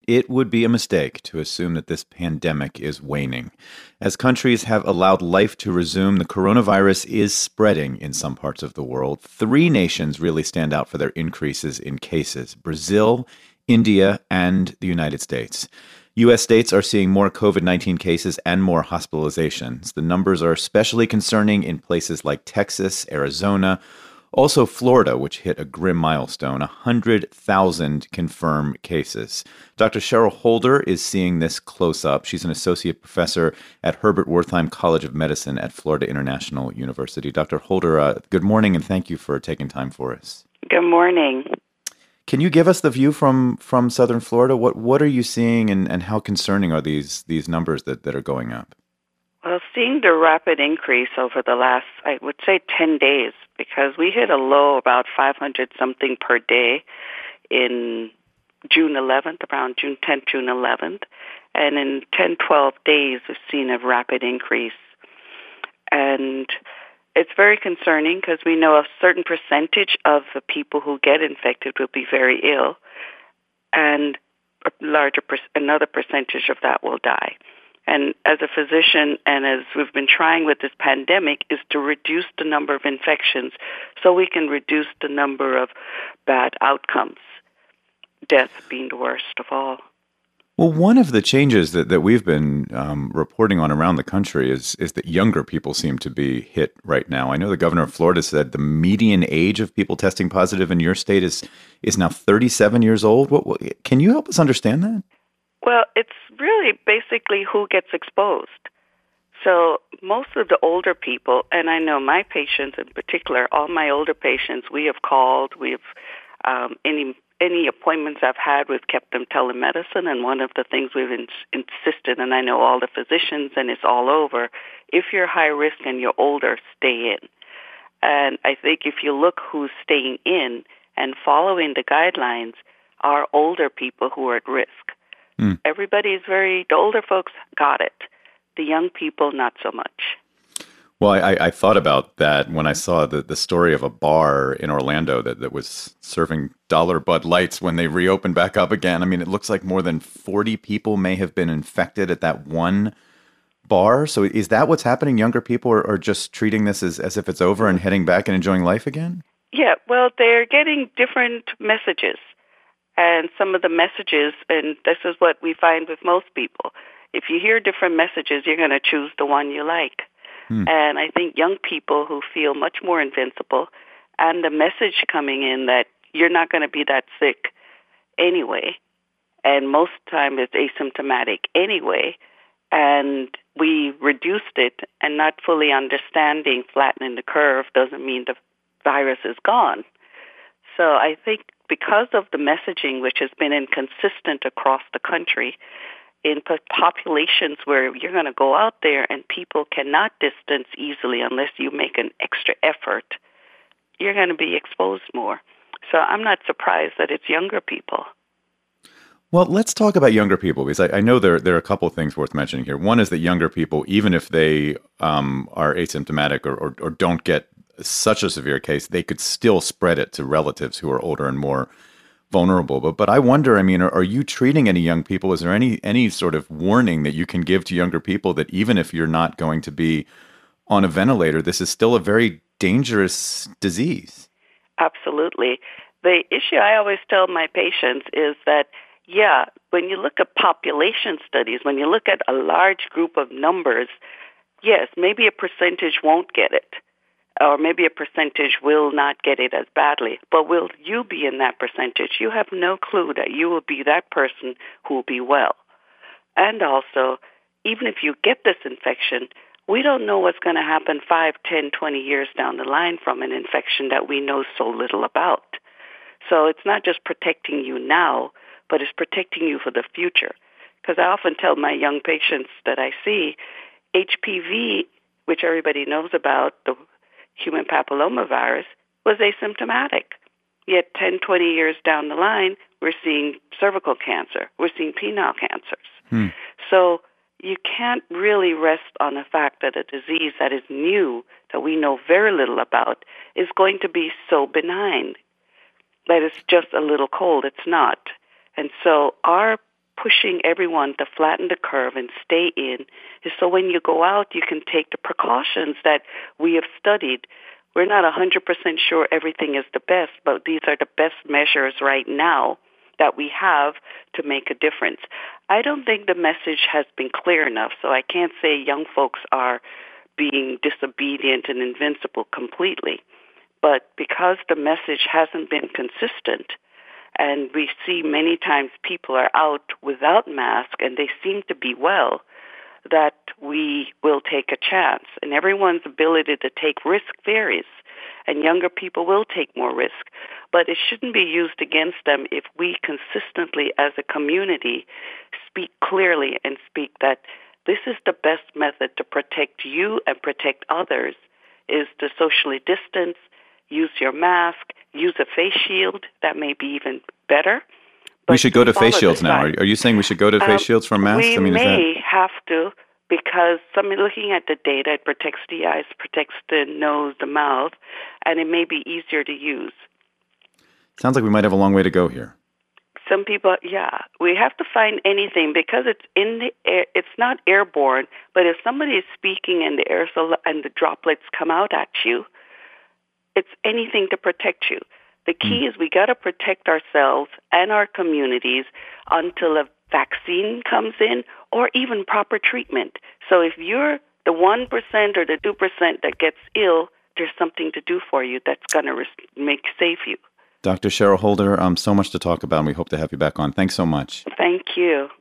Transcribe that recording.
it would be a mistake to assume that this pandemic is waning. As countries have allowed life to resume, the coronavirus is spreading in some parts of the world. Three nations really stand out for their increases in cases: Brazil, India, and the United States. U.S. states are seeing more COVID-19 cases and more hospitalizations. The numbers are especially concerning in places like Texas, Arizona, also Florida, which hit a grim milestone: 100,000 confirmed cases. Dr. Cheryl Holder is seeing this close up. She's an associate professor at Herbert Wertheim College of Medicine at Florida International University. Dr. Holder, good morning, and thank you for taking time for us. Good morning. Can you give us the view from Southern Florida? What are you seeing, and how concerning are these numbers that are going up? Well, seeing the rapid increase over the last, I would say, 10 days, because we hit a low about 500-something per day in June 11th, around June 10th, June 11th. And in 10, 12 days, we've seen a rapid increase. And it's very concerning because we know a certain percentage of the people who get infected will be very ill, and another percentage of that will die. And as a physician, and as we've been trying with this pandemic, is to reduce the number of infections so we can reduce the number of bad outcomes, death being the worst of all. Well, one of the changes that we've been reporting on around the country is that younger people seem to be hit right now. I know the governor of Florida said the median age of people testing positive in your state is now 37 years old. Can you help us understand that? Well, it's really basically who gets exposed. So most of the older people, and I know my patients in particular, all my older patients, we have called, any appointments I've had, we've kept them telemedicine, and one of the things we've insisted, and I know all the physicians, and it's all over, if you're high risk and you're older, stay in. And I think if you look who's staying in and following the guidelines are older people who are at risk. The older folks got it. The young people, not so much. Well, I thought about that when I saw the story of a bar in Orlando that was serving dollar Bud Lights when they reopened back up again. I mean, it looks like more than 40 people may have been infected at that one bar. So is that what's happening? Younger people are just treating this as if it's over and heading back and enjoying life again? Yeah, well, they're getting different messages. And some of the messages, and this is what we find with most people, if you hear different messages, you're going to choose the one you like. And I think young people who feel much more invincible, and the message coming in that you're not going to be that sick anyway, and most of the time it's asymptomatic anyway, and we reduced it, and not fully understanding flattening the curve doesn't mean the virus is gone. So I think because of the messaging, which has been inconsistent across the country, in populations where you're going to go out there and people cannot distance easily unless you make an extra effort, you're going to be exposed more. So I'm not surprised that it's younger people. Well, let's talk about younger people, because I know there are a couple of things worth mentioning here. One is that younger people, even if they are asymptomatic or don't get such a severe case, they could still spread it to relatives who are older and more vulnerable. But I wonder, I mean, are you treating any young people? Is there any sort of warning that you can give to younger people that even if you're not going to be on a ventilator, this is still a very dangerous disease? Absolutely. The issue I always tell my patients is that, when you look at population studies, when you look at a large group of numbers, yes, maybe a percentage won't get it, or maybe a percentage will not get it as badly. But will you be in that percentage? You have no clue that you will be that person who will be well. And also, even if you get this infection, we don't know what's going to happen 5, 10, 20 years down the line from an infection that we know so little about. So it's not just protecting you now, but it's protecting you for the future. Because I often tell my young patients that I see, HPV, which everybody knows about, the human papillomavirus, was asymptomatic. Yet 10, 20 years down the line, we're seeing cervical cancer. We're seeing penile cancers. So you can't really rest on the fact that a disease that is new, that we know very little about, is going to be so benign that it's just a little cold. It's not. And so our pushing everyone to flatten the curve and stay in is so when you go out, you can take the precautions that we have studied. We're not 100% sure everything is the best, but these are the best measures right now that we have to make a difference. I don't think the message has been clear enough, so I can't say young folks are being disobedient and invincible completely. But because the message hasn't been consistent, and we see many times people are out without mask and they seem to be well, that we will take a chance. And everyone's ability to take risk varies, and younger people will take more risk. But it shouldn't be used against them if we consistently as a community speak clearly and speak that this is the best method to protect you and protect others, is to socially distance, use your mask, use a face shield. That may be even better. We should go to face shields now. Are you saying we should go to face shields for masks? We may have to, because looking at the data, it protects the eyes, protects the nose, the mouth, and it may be easier to use. Sounds like we might have a long way to go here. Some people, we have to find anything because it's in the air. It's not airborne, but if somebody is speaking and the aerosol and the droplets come out at you, it's anything to protect you. The key is we got to protect ourselves and our communities until a vaccine comes in or even proper treatment. So if you're the 1% or the 2% that gets ill, there's something to do for you that's going to save you. Dr. Cheryl Holder, so much to talk about, and we hope to have you back on. Thanks so much. Thank you.